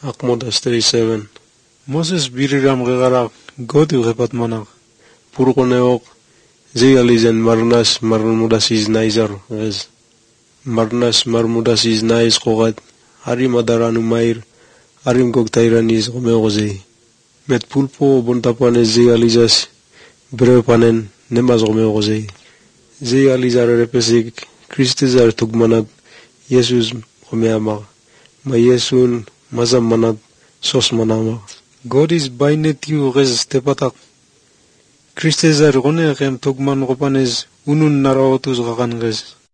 Akmodas 37. Moses biriram gegara godi uhepat manak. Purkoneok zealizen marnas marmudas is naizar gez. Marnas marmudas is naiz kogat. Arim adaranu mair. Arim gogtairanis gomeogozei. Met pulpo bontapanes zealizas brepanen nemaz gomeogozei. Zealizar repesik Kristizar tugmanat Jesus gomeamag. Ma Yesun mazam manat sos manama. God is bainet you gez tepatak. Kristizar gone gem tugman gopanes unun naraotus gagan gez.